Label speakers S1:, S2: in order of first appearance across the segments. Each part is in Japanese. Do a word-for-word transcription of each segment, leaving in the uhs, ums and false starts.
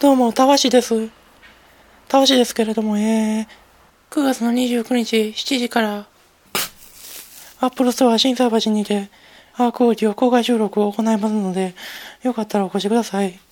S1: どうも、たわしです。たわしですけれども、えー、くがつのにじゅうくにちしちじから、アップルストア新斎橋にて、アークオーディオ公開収録を行いますので、よかったらお越しください。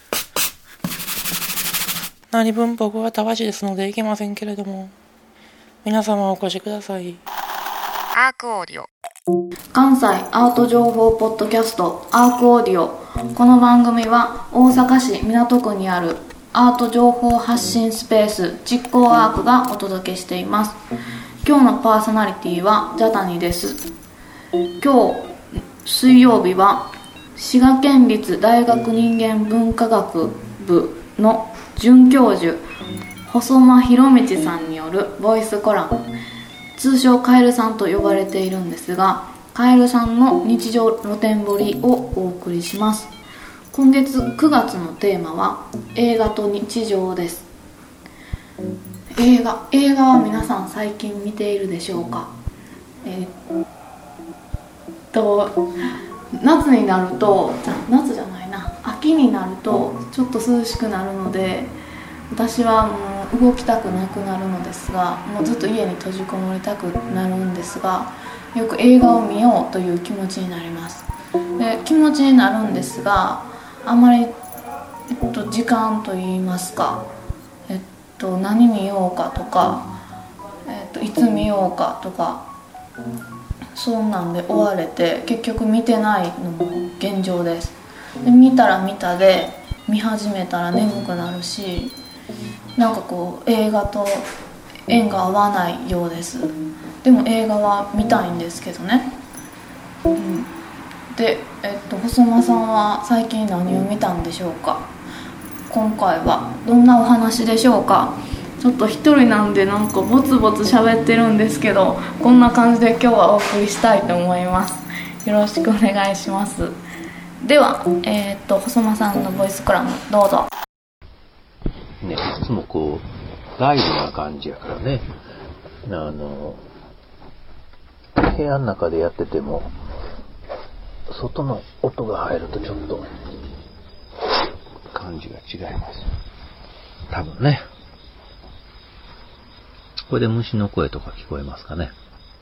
S1: 何分僕はたわしですので行けませんけれども、皆様お越しください。
S2: アークオーディオ
S3: 関西アート情報ポッドキャストアークオーディオ。この番組は大阪市港区にあるアート情報発信スペース実行アークがお届けしています。今日のパーソナリティはジャタニです。今日水曜日は滋賀県立大学人間文化学部の准教授細間博道さんによるボイスコラム、通称カエルさんと呼ばれているんですが、カエルさんの日常露天掘りをお送りします。今月くがつのテーマは映画と日常です。映画映画は皆さん最近見ているでしょうか。えー、っと夏になると夏じゃないな秋になるとちょっと涼しくなるので、私はもう動きたくなくなるのですが、もうずっと家に閉じこもりたくなるんですが、よく映画を見ようという気持ちになります。で気持ちになるんですが、あまり、えっと、時間といいますか、えっと、何見ようかとか、えっと、いつ見ようかとか、そんなんで追われて結局見てないのも現状です。で見たら見たで見始めたら眠くなるし、なんかこう映画と縁が合わないようです。でも映画は見たいんですけどね、うん、で、えっと、細間さんは最近何を見たんでしょうか。今回はどんなお話でしょうか。ちょっと一人なんでなんかボツボツ喋ってるんですけど、こんな感じで今日はお送りしたいと思います。よろしくお願いします。では、えー、っと細間さんのボイスコラムどうぞ。
S4: ね、いつもこうライブな感じやからね、あの部屋の中でやってても外の音が入るとちょっと感じが違います。多分ね。これで虫の声とか聞こえますかね。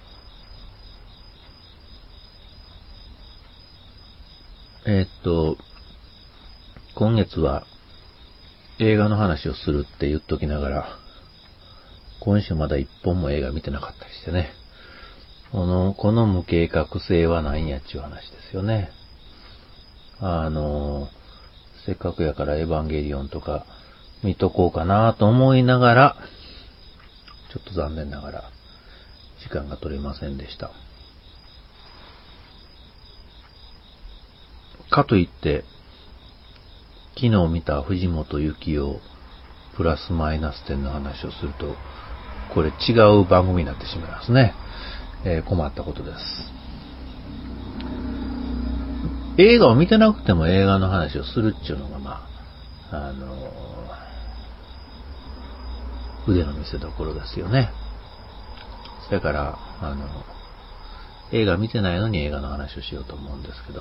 S4: えー、っと今月は映画の話をするって言っときながら、今週まだ一本も映画見てなかったりしてね。この、この無計画性はないんやっちゅう話ですよね。あの、せっかくやからエヴァンゲリオンとか見とこうかなと思いながら、ちょっと残念ながら時間が取れませんでした。かといって、昨日見た藤本幸雄プラスマイナス点の話をすると、これ違う番組になってしまいますね。えー、困ったことです。映画を見てなくても映画の話をするっていうのが、まあ、あのー、腕の見せ所ですよね。それから、あの、映画見てないのに映画の話をしようと思うんですけど、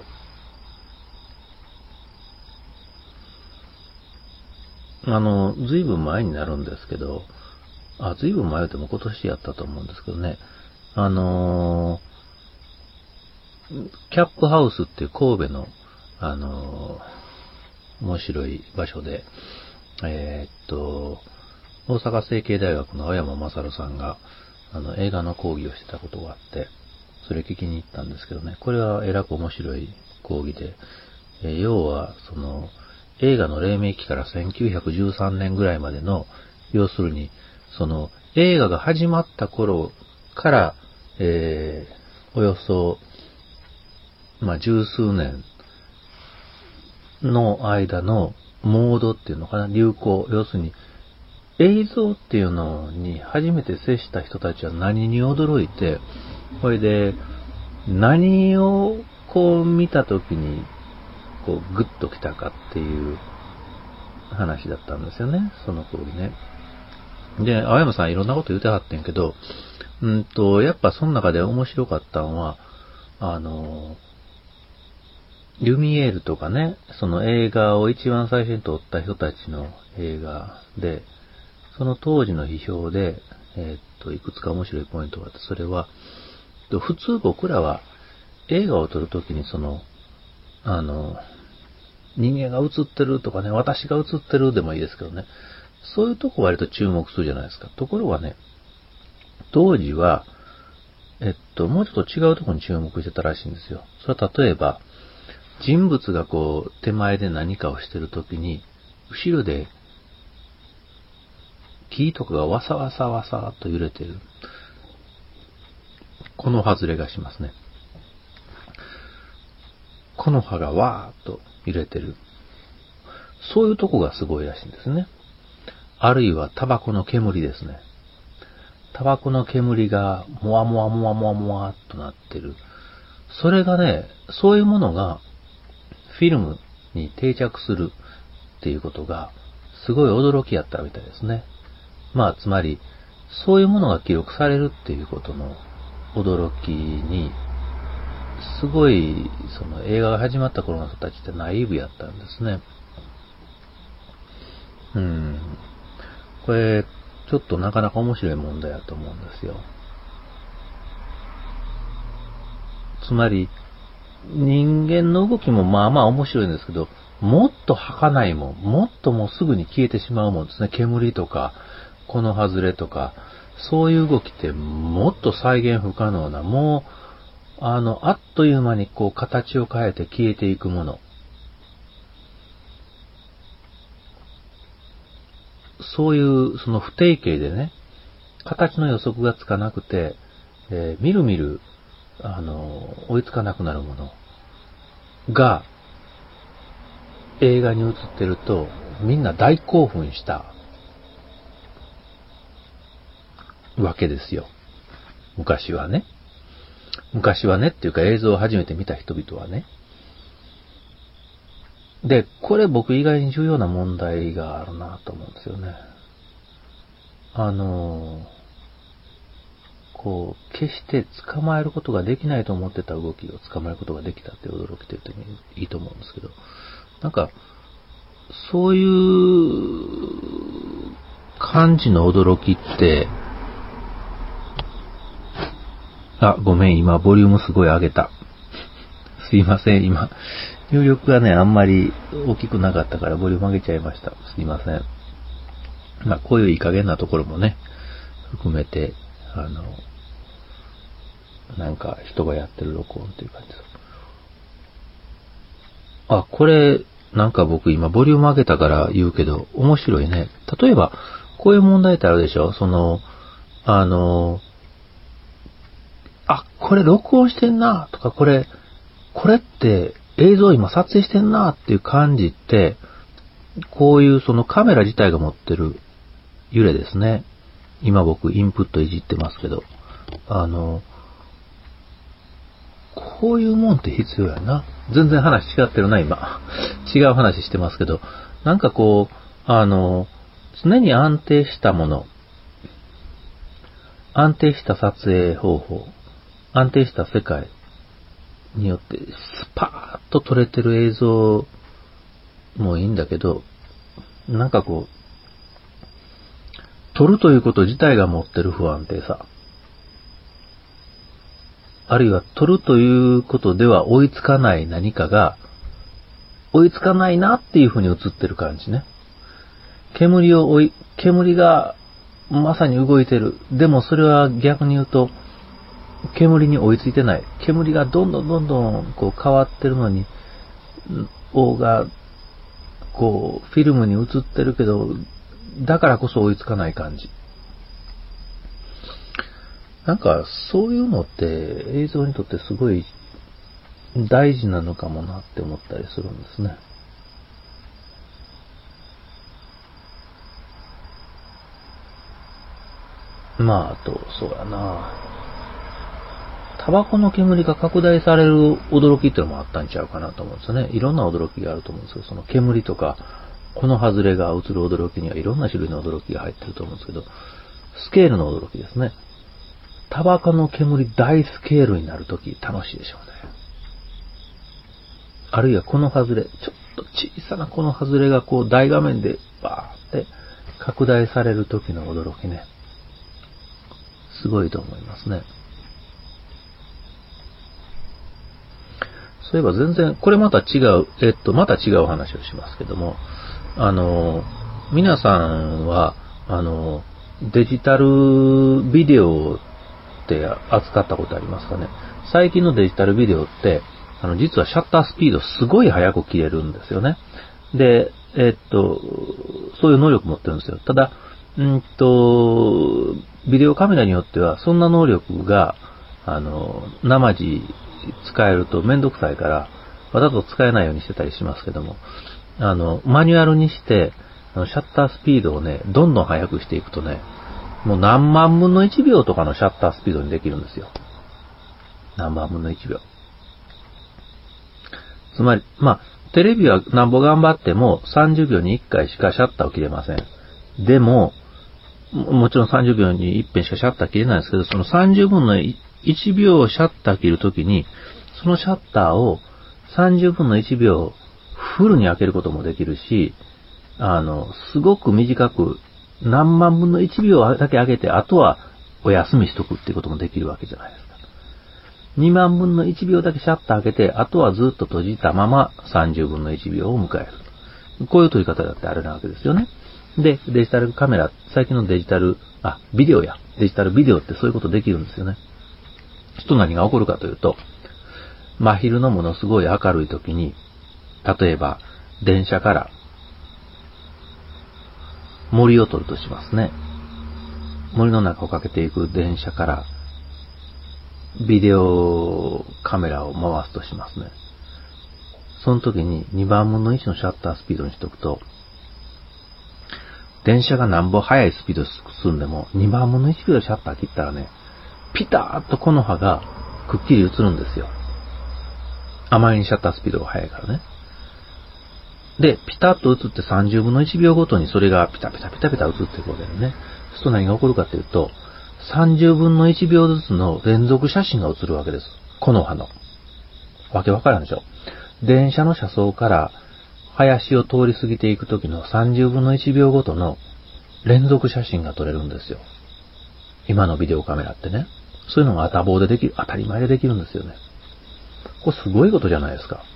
S4: あの、ずいぶん前になるんですけど、あ、ずいぶん前でも今年やったと思うんですけどね、あのー、キャップハウスっていう神戸の、あのー、面白い場所で、えー、っと、大阪成蹊大学の青山勝さんが、あの、映画の講義をしてたことがあって、それ聞きに行ったんですけどね、これはえらく面白い講義で、えー、要は、その、映画の黎明期からせんきゅうひゃくじゅうさんねんぐらいまでの、要するに、その、映画が始まった頃から、えー、およそ、まあ、十数年の間のモードっていうのかな、流行、要するに、映像っていうのに初めて接した人たちは何に驚いて、これで、何をこう見たときに、こうグッときたかっていう話だったんですよね、その頃ね。で、青山さんいろんなこと言うてはってんけど、うんと、やっぱその中で面白かったのは、あの、 リュミエールとかね、その映画を一番最初に撮った人たちの映画で、その当時の批評で、えー、っと、いくつか面白いポイントがあって、それは、普通僕らは映画を撮るときにその、あの、人間が映ってるとかね、私が映ってるでもいいですけどね、そういうとこ割と注目するじゃないですか。ところがね、当時は、えっと、もうちょっと違うところに注目してたらしいんですよ。それは例えば、人物がこう、手前で何かをしてるときに、後ろで、木とかがわさわさわさっと揺れている。この外れがしますね。この葉がわーっと揺れてる。そういうとこがすごいらしいんですね。あるいはタバコの煙ですね。タバコの煙がもわもわもわもわもわっとなってる。それがね、そういうものがフィルムに定着するっていうことがすごい驚きやったみたいですね。まあつまりそういうものが記録されるっていうことの驚きに、すごいその映画が始まった頃の人たちってナイーブやったんですね。うん。これちょっとなかなか面白い問題だと思うんですよ。つまり人間の動きもまあまあ面白いんですけど、もっと儚いもん、もっともうすぐに消えてしまうもんですね。煙とかこの外れとか、そういう動きってもっと再現不可能な、もうあのあっという間にこう形を変えて消えていくもの。そういうその不定形でね、形の予測がつかなくて、えー、みるみるあの追いつかなくなるものが映画に映ってるとみんな大興奮したわけですよ。昔はね。昔はねっていうか映像を初めて見た人々はね。で、これ僕意外に重要な問題があるなと思うんですよね。あの、こう、決して捕まえることができないと思ってた動きを捕まえることができたって驚きと言ってもいいと思うんですけど、なんか、そういう感じの驚きって、あ、ごめん、今ボリュームすごい上げた。すいません、今。入力がね、あんまり大きくなかったからボリューム上げちゃいました。すいません。まあ、こういういい加減なところもね、含めて、あの、なんか人がやってる録音っていう感じです。あ、これ、なんか僕今ボリューム上げたから言うけど、面白いね。例えば、こういう問題ってあるでしょ？その、あの、あ、これ録音してんなとか、これ、これって映像今撮影してんなっていう感じって、こういうそのカメラ自体が持ってる揺れですね。今僕インプットいじってますけど、あの、こういうもんって必要やな。全然話違ってるな、今。違う話してますけど、なんかこう、あの、常に安定したもの、安定した撮影方法、安定した世界によってスパーッと撮れてる映像もいいんだけど、なんかこう、撮るということ自体が持ってる不安定さ、あるいは撮るということでは追いつかない何かが追いつかないなっていうふうに映ってる感じね。煙を追い、煙がまさに動いてる。でもそれは逆に言うと煙に追いついてない。煙がどんどんどんどんこう変わってるのに、王がこうフィルムに映ってるけど、だからこそ追いつかない感じ。なんかそういうのって映像にとってすごい大事なのかもなって思ったりするんですね。まあ、あと、そうやな。タバコの煙が拡大される驚きっていうのもあったんちゃうかなと思うんですよね。いろんな驚きがあると思うんですけど、その煙とか、この外れが映る驚きにはいろんな種類の驚きが入ってると思うんですけど、スケールの驚きですね。タバコの煙大スケールになるとき楽しいでしょうね。 あるいはこの外れ、ちょっと小さなこの外れがこう大画面でバーって拡大される時の驚きね。すごいと思いますね。そういえば全然、これまた違う、えっと、また違う話をしますけども、あの、皆さんは、あの、デジタルビデオって扱ったことありますかね。最近のデジタルビデオって、あの、実はシャッタースピードすごい速く切れるんですよね。で、えっと、そういう能力持ってるんですよ。ただ、うんと、ビデオカメラによっては、そんな能力が、あの、生地使えるとめんどくさいから、わざと使えないようにしてたりしますけども、あの、マニュアルにして、あのシャッタースピードをね、どんどん速くしていくとね、もう何万分のいちびょうとかのシャッタースピードにできるんですよ。何万分のいちびょう。つまり、まあ、テレビはなんぼ頑張ってもさんじゅうびょうにいっかいしかシャッターを切れません。でも、もちろんさんじゅうびょうにいっぺんしかシャッター切れないんですけど、そのさんじゅうぶんのいちびょうシャッター切るときに、そのシャッターをさんじゅうぶんのいちびょうフルに開けることもできるし、あの、すごく短く何万分のいちびょうだけ開けて、あとはお休みしとくっていうこともできるわけじゃないですか。にまんぶんのいちびょうだけシャッター開けて、あとはずっと閉じたままさんじゅうぶんのいちびょうを迎える。こういう撮り方だってあるなわけですよね。で、デジタルカメラ、最近のデジタル、あ、ビデオや、デジタルビデオってそういうことできるんですよね。と何が起こるかというと、真昼のものすごい明るい時に、例えば電車から森を撮るとしますね。森の中をかけていく電車からビデオカメラを回すとしますね。その時ににばんぶんのいちのシャッタースピードにしておくと、電車がなんぼ速いスピードで進んでもにばんぶんのいちびょうでシャッター切ったらね、ピターッとこの葉がくっきり映るんですよ。あまりにシャッタースピードが速いからね。で、ピタッと映ってさんじゅうぶんのいちびょうごとにそれがピタピタピタピタ映っていくわけでね。そうすると何が起こるかというと、さんじゅうぶんのいちびょうずつの連続写真が映るわけです。この葉の。わけわからんでしょ。電車の車窓から林を通り過ぎていくときのさんじゅうぶんのいちびょうごとの連続写真が撮れるんですよ。今のビデオカメラってね。そういうのがあたぼうでできる、当たり前でできるんですよね。これすごいことじゃないですか。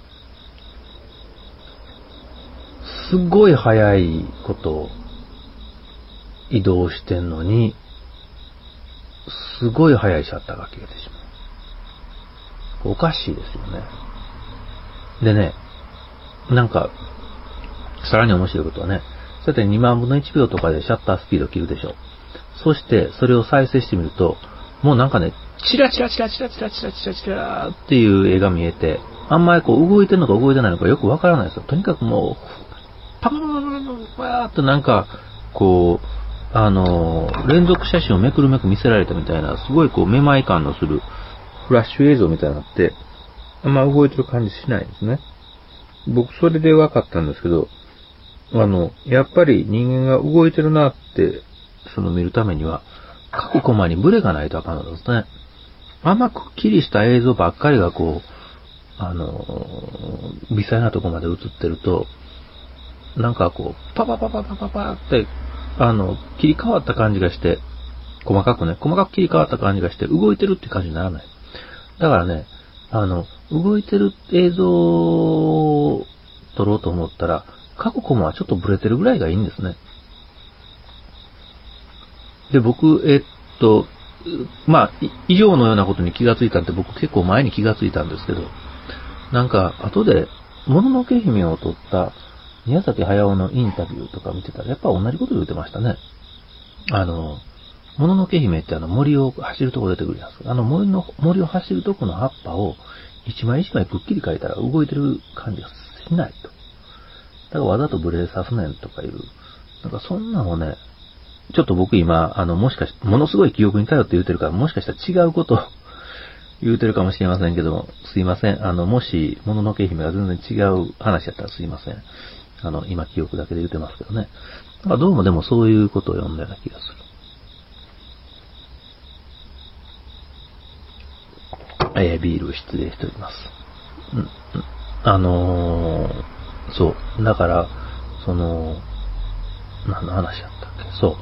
S4: すごい速いことを移動してんのに、すごい速いシャッターが消えてしまう。おかしいですよね。でね、なんか、さらに面白いことはね、そうやってにまんぶんのいちびょうとかでシャッタースピードを切るでしょ。そして、それを再生してみると、もうなんかね、チラチラチラチラチラチラチラチラっていう絵が見えて、あんまりこう動いてるのか動いてないのかよくわからないですよ。とにかくもう、パパパパパパパーってなんか、こう、あのー、連続写真をめくるめく見せられたみたいな、すごいこう、めまい感のするフラッシュ映像みたいになって、あんま動いてる感じしないんですね。僕、それで分かったんですけど、あの、やっぱり人間が動いてるなって、その見るためには、各コマにブレがないとあかんのですね。あんまくっきりした映像ばっかりがこう、あのー、微細なとこまで映ってると、なんかこう、パパパパパパパって、あの、切り替わった感じがして、細かくね、細かく切り替わった感じがして、動いてるって感じにならない。だからね、あの、動いてる映像を撮ろうと思ったら、各コマはちょっとブレてるぐらいがいいんですね。で、僕、えっと、まあ、以上のようなことに気がついたって僕結構前に気がついたんですけど、なんか、後で、もののけ姫を撮った宮崎駿のインタビューとか見てたら、やっぱ同じこと言ってましたね。あの、もののけ姫ってあの森を走るとこ出てくるじゃないですか。あの森の、森を走るとこの葉っぱを一枚一枚くっきり描いたら動いてる感じがしないと。だからわざとブレさすねんとかいう、なんかそんなのね、ちょっと僕今、あの、もしかして、ものすごい記憶に頼って言ってるから、もしかしたら違うことを言うてるかもしれませんけども、すいません。あの、もし、もののけ姫が全然違う話だったらすいません。あの、今記憶だけで言ってますけどね。まあ、どうもでもそういうことを読んだような気がする。えー、ビール失礼しております。うん、うん。 あのー、そう。だから、その、何の話やったっけ？そう。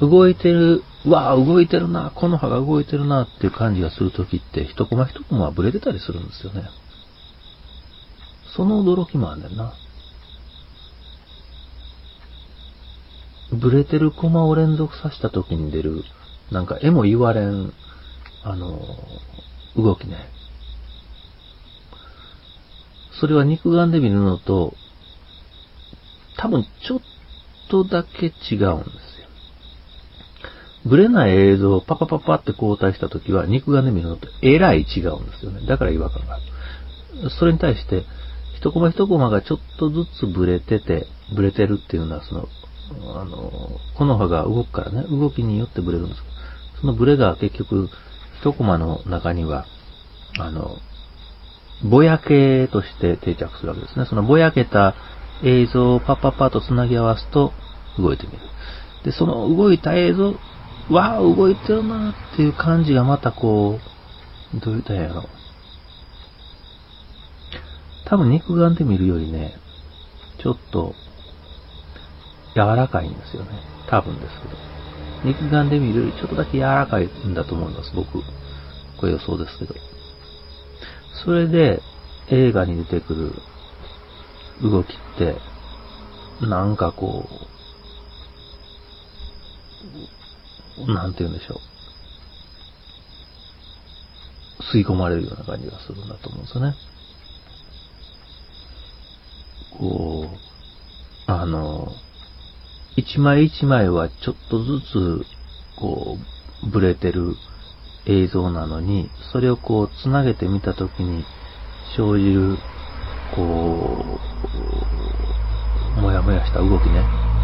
S4: 動いてる、わあ、動いてるな、この葉が動いてるなっていう感じがするときって、一コマ一コマはブレてたりするんですよね。その驚きもあんねんな。ブレてるコマを連続させたときに出る、なんか絵も言われん、あの、動きね。それは肉眼で見るのと、多分ちょっとだけ違うんですよ。ブレない映像をパパパパって交代したときは、肉眼で見るのとえらい違うんですよね。だから違和感がある。それに対して、一コマ一コマがちょっとずつブレてて、ブレてるっていうのは、その、あの、この葉が動くからね、動きによってブレるんですけど、そのブレが結局、一コマの中には、あの、ぼやけとして定着するわけですね。そのぼやけた映像をパッパッパッと繋ぎ合わすと動いてみる。で、その動いた映像、わー動いてるなーっていう感じがまたこう、どう言ったらやろう。多分肉眼で見るよりね、ちょっと柔らかいんですよね。多分ですけど。肉眼で見るよりちょっとだけ柔らかいんだと思います、僕。これ予想ですけど。それで映画に出てくる動きって、なんかこう、なんて言うんでしょう。吸い込まれるような感じがするんだと思うんですよね。こう、あの、一枚一枚はちょっとずつ、こう、ブレてる映像なのに、それをこう、つなげてみたときに生じる、こう、もやもやした動きね。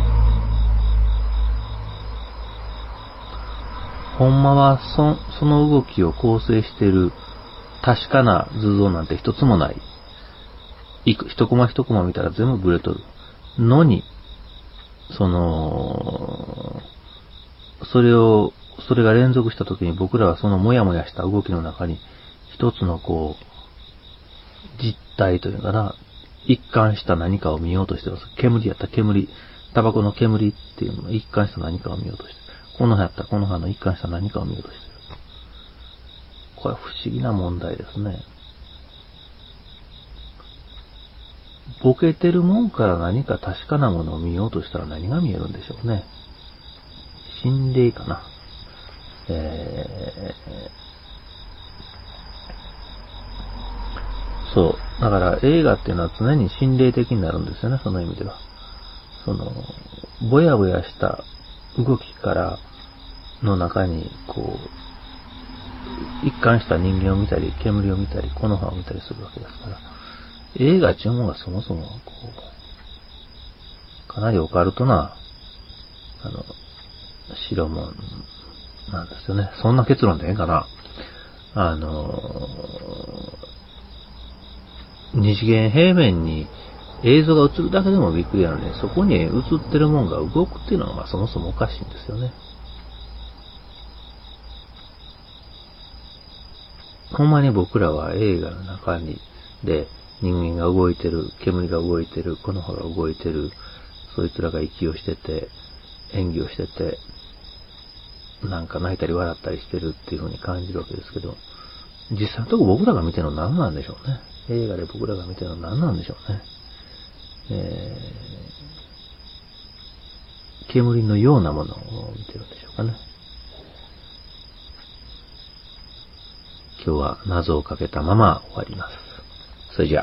S4: ほんまはそ、その動きを構成している確かな図像なんて一つもない。いく、一コマ一コマ見たら全部ブレとる。のに、その、それを、それが連続したときに僕らはそのもやもやした動きの中に一つのこう、実体というかな、一貫した何かを見ようとしてます。煙やったら煙、タバコの煙っていうのが一貫した何かを見ようとしてる。この葉やったらこの葉の一貫した何かを見ようとしてる。これは不思議な問題ですね。ボケてるもんから何か確かなものを見ようとしたら何が見えるんでしょうね。心霊かな。えー、そう。だから映画っていうのは常に心霊的になるんですよね、その意味では。その、ぼやぼやした動きからの中に、こう、一貫した人間を見たり、煙を見たり、木の葉を見たりするわけですから。映画っていうものがそもそも、こう、かなりオカルトな、あの、代物なんですよね。そんな結論でええかな。あの、二次元平面に映像が映るだけでもびっくりなのに、そこに映ってるもんが動くっていうのが、まあそもそもおかしいんですよね。ほんまに僕らは映画の中に、で、人間が動いてる、煙が動いてる、この葉が動いてる、そいつらが息をしてて、演技をしてて、なんか泣いたり笑ったりしてるっていう風に感じるわけですけど、実際のとこ僕らが見てるのは何なんでしょうね。映画で僕らが見てるのは何なんでしょうね。えー、煙のようなものを見てるんでしょうかね。今日は謎をかけたまま終わります。それじゃあ。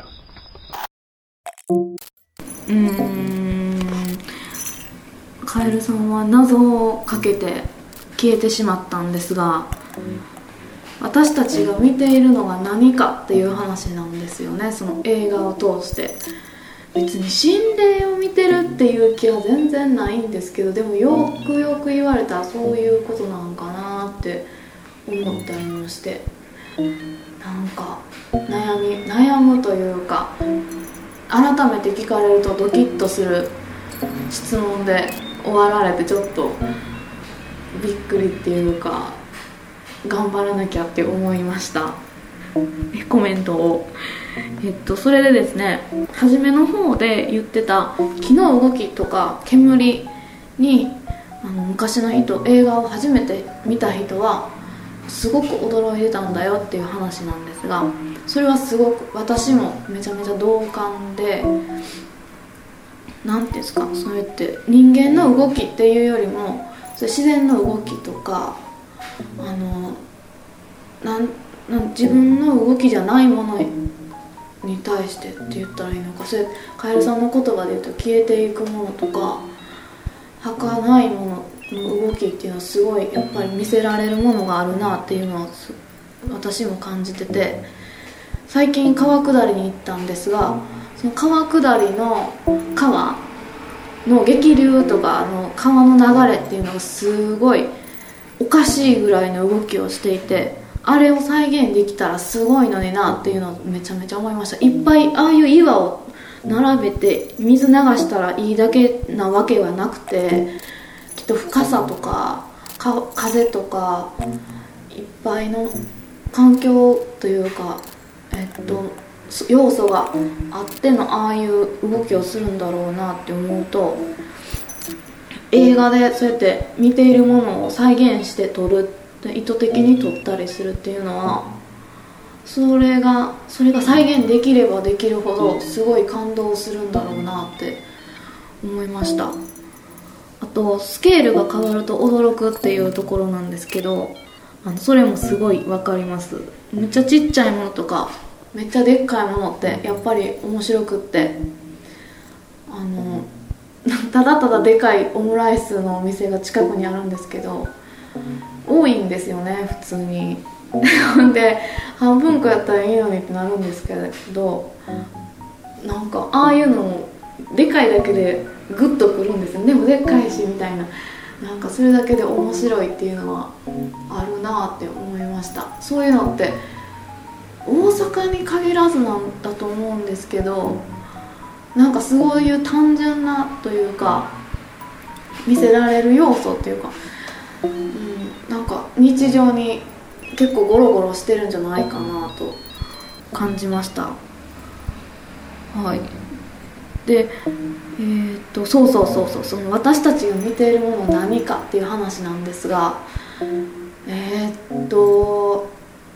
S3: うーん、カエルさんは謎をかけて消えてしまったんですが、私たちが見ているのが何かっていう話なんですよね。その映画を通して別に心霊を見てるっていう気は全然ないんですけど、でもよくよく言われたらそういうことなのかなって思ったりもして、なんか悩み悩むというか、改めて聞かれるとドキッとする質問で終わられて、ちょっとびっくりっていうか、頑張らなきゃって思いました。 コメントを。えっとそれでですね、初めの方で言ってた木の動きとか煙にあの昔の人、映画を初めて見た人はすごく驚いてたんだよっていう話なんですが、それはすごく私もめちゃめちゃ同感で、なんていうんですか、そうやって人間の動きっていうよりもそれ自然の動きとか、あのなんなん自分の動きじゃないものに対してって言ったらいいのか、それカエルさんの言葉で言うと消えていくものとか儚いものの動きっていうのはすごいやっぱり見せられるものがあるなっていうのは私も感じてて、最近川下りに行ったんですが、その川下りの川の激流とかの川の流れっていうのがすごいおかしいぐらいの動きをしていて、あれを再現できたらすごいのになっていうのをめちゃめちゃ思いました。いっぱいああいう岩を並べて水流したらいいだけなわけはなくて、きっと深さとかか風とかいっぱいの環境というか、えっと要素があってのああいう動きをするんだろうなって思うと、映画でそうやって見ているものを再現して撮る、意図的に撮ったりするっていうのは、それがそれが再現できればできるほどすごい感動するんだろうなって思いました。あとスケールが変わると驚くっていうところなんですけど、あのそれもすごい分かります。めっちゃちっちゃいものとかめっちゃでっかいものってやっぱり面白くって、あのただただでかいオムライスのお店が近くにあるんですけど多いんですよね、普通にで半分こやったらいいのにってなるんですけど、なんかああいうのもでかいだけでグッとくるんですよ。でもでっかいしみたいな、なんかそれだけで面白いっていうのはあるなって思いました。そういうのって大阪に限らずなんだと思うんですけど、なんかすごい単純なというか見せられる要素っていうか、うん、なんか日常に結構ゴロゴロしてるんじゃないかなと感じました。はい。で、えー、っとそうそうそうそう、その私たちが見ているものは何かっていう話なんですが、えー、っと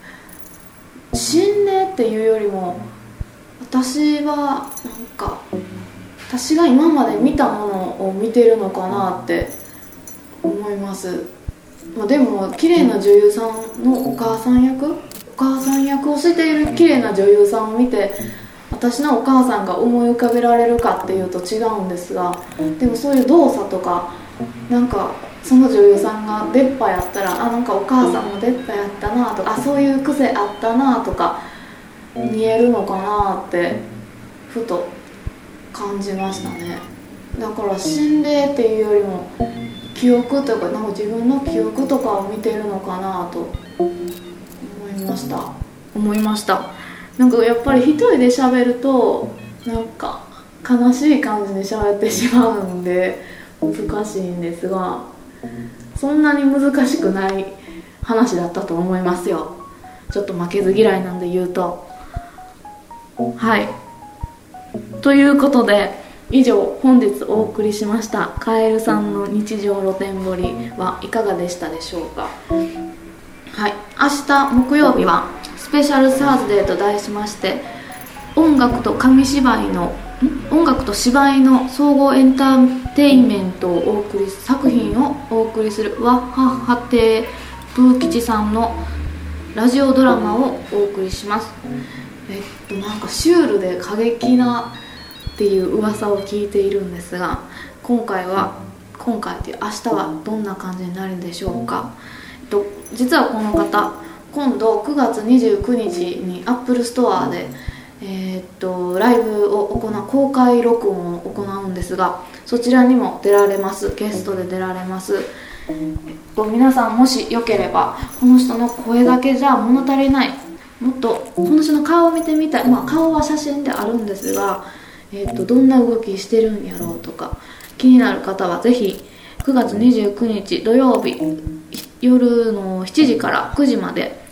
S3: 心霊っていうよりも私はなんか私が今まで見たものを見てるのかなって思います。まあ、でも綺麗な女優さんのお母さん役お母さん役をしている綺麗な女優さんを見て私のお母さんが思い浮かべられるかっていうと違うんですが、でもそういう動作とかなんかその女優さんが出っ歯やったら、あ、なんかお母さんも出っ歯やったなとか、あ、そういう癖あったなとか見えるのかなってふと感じましたね。だから心霊っていうよりも記憶とか、なんか自分の記憶とかを見てるのかなと思いました思いましたなんかやっぱり一人で喋るとなんか悲しい感じで喋ってしまうんで難しいんですが、そんなに難しくない話だったと思いますよ。ちょっと負けず嫌いなんで言うと、はい、ということで以上本日お送りしましたカエルさんの日常露天掘りはいかがでしたでしょうか。はい、明日木曜日はスペシャルサーズデーと題しまして、音楽と紙芝居の音楽と芝居の総合エンターテインメントをお送り作品をお送りするワッハッハ亭プー吉さんのラジオドラマをお送りします。えっとなんかシュールで過激なっていう噂を聞いているんですが、今回は今回という明日はどんな感じになるんでしょうか。えっと実はこの方今度くがつにじゅうくにちにアップルストアでえー、っとライブを行う公開録音を行うんですが、そちらにも出られます。ゲストで出られます。えっと皆さんもしよければこの人の声だけじゃ物足りない、もっとこの人の顔を見てみたい、まあ、顔は写真であるんですが、えー、っとどんな動きしてるんやろうとか気になる方はぜひくがつにじゅうくにち土曜日夜のしちじからくじまで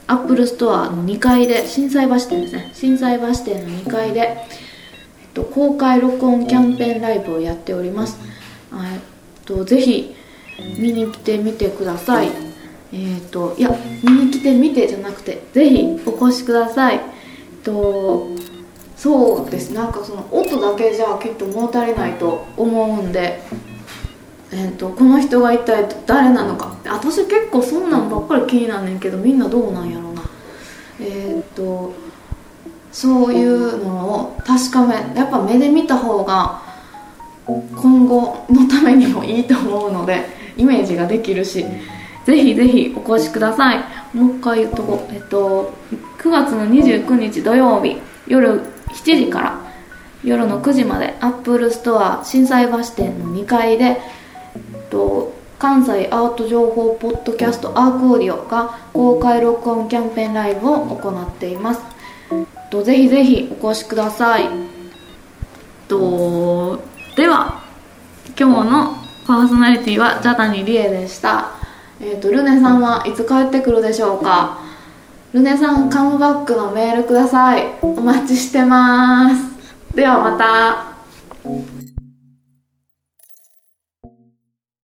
S3: アップルストアのにかいで、心斎橋店ですね、心斎橋店のにかいで、えっと、公開録音キャンペーンライブをやっております。えっとぜひ見に来てみてください。えっといや見に来てみてじゃなくて、ぜひお越しください。えっとそうです、なんかその音だけじゃきっと物足りないと思うんで、えー、とこの人が一体誰なのか、私結構そんなんばっかり気になんねんけど、みんなどうなんやろうな。えっ、ー、とそういうのを確かめ、やっぱ目で見た方が今後のためにもいいと思うので、イメージができるし、ぜひぜひお越しください。もう一回言うとこ、えっ、ー、とくがつのにじゅうくにち土曜日夜しちじから夜のくじまで、アップルストア心斎橋店のにかいで、と関西アート情報ポッドキャストアークオーディオが公開録音キャンペーンライブを行っています。とぜひぜひお越しください。とでは今日のパーソナリティはジャタニリエでした。えー、とルネさんはいつ帰ってくるでしょうか。ルネさんカムバックのメールください。お待ちしてます。ではまた。